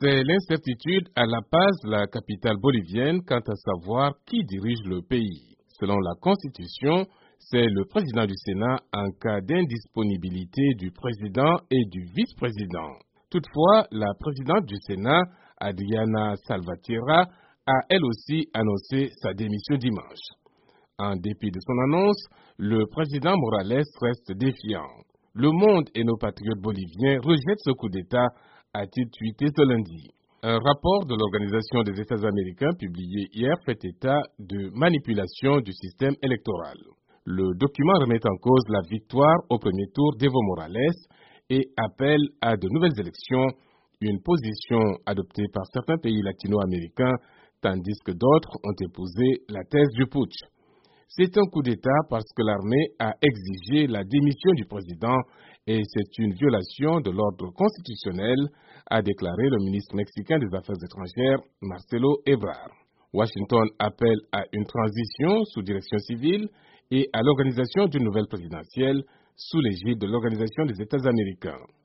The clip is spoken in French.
C'est l'incertitude à La Paz, la capitale bolivienne, quant à savoir qui dirige le pays. Selon la Constitution, c'est le président du Sénat en cas d'indisponibilité du président et du vice-président. Toutefois, la présidente du Sénat, Adriana Salvatierra, a elle aussi annoncé sa démission dimanche. En dépit de son annonce, le président Morales reste défiant. Le monde et nos patriotes boliviens rejettent ce coup d'État, a-t-il tweeté ce lundi. Un rapport de l'Organisation des États américains publié hier fait état de manipulation du système électoral. Le document remet en cause la victoire au premier tour d'Evo Morales et appelle à de nouvelles élections, une position adoptée par certains pays latino-américains, tandis que d'autres ont épousé la thèse du putsch. C'est un coup d'État parce que l'armée a exigé la démission du président et c'est une violation de l'ordre constitutionnel, a déclaré le ministre mexicain des Affaires étrangères, Marcelo Ebrard. Washington appelle à une transition sous direction civile et à l'organisation d'une nouvelle présidentielle sous l'égide de l'Organisation des États américains.